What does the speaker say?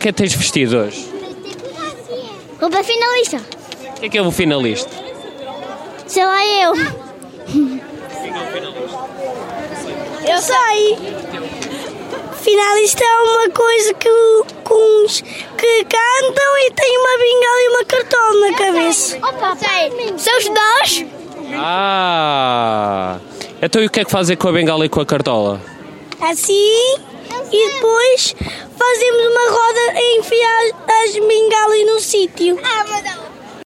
que tens vestido hoje? Roupa finalista. O que é o finalista? Sei lá eu. Eu sei. Finalista é uma coisa que cantam e tem uma bengala e uma cartola na cabeça. Opa, sei. São os dois. Então e o que é que fazem com a bengala e com a cartola? Assim, e depois fazemos uma roda e enfiar as bengalas no sítio.